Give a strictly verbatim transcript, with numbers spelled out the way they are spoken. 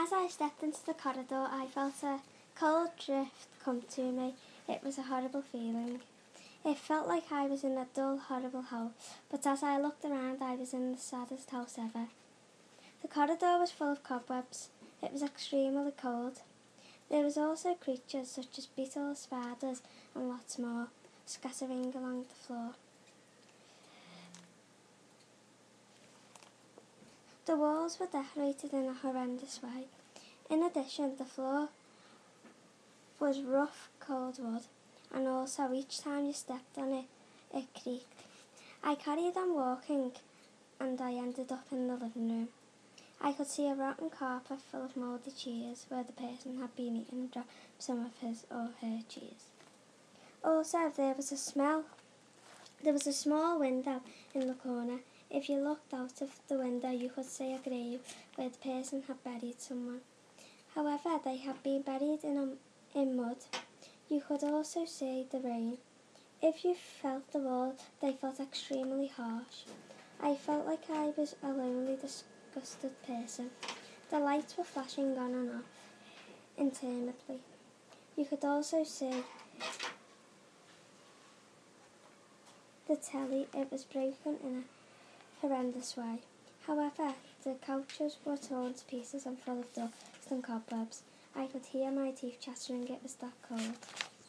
As I stepped into the corridor, I felt a cold drift come to me. It was a horrible feeling. It felt like I was in a dull, horrible hole, but as I looked around, I was in the saddest house ever. The corridor was full of cobwebs. It was extremely cold. There was also creatures such as beetles, spiders, and lots more, scattering along the floor. The walls were decorated in a horrendous way. In addition, the floor was rough, cold wood, and also each time you stepped on it, it creaked. I carried on walking, and I ended up in the living room. I could see a rotten carpet full of mouldy cheese where the person had been eating and dropped some of his or her cheese. Also, there was a smell. There was a small window in the corner. If you looked out of the window, you could see a grave where the person had buried someone. However, they had been buried in, a, in mud. You could also see the rain. If you felt the wall, they felt extremely harsh. I felt like I was a lonely, disgusted person. The lights were flashing on and off intermittently. You could also see the telly. It was broken in a horrendous way. However, the couches were torn to pieces and full of dust and cobwebs. I could hear my teeth chattering. It was that cold.